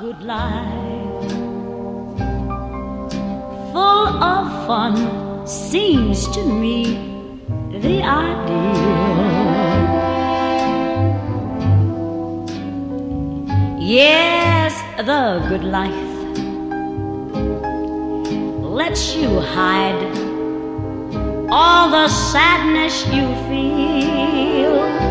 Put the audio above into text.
good life, full of fun, seems to me the ideal. Yes, the good life lets you hide all the sadness you feel.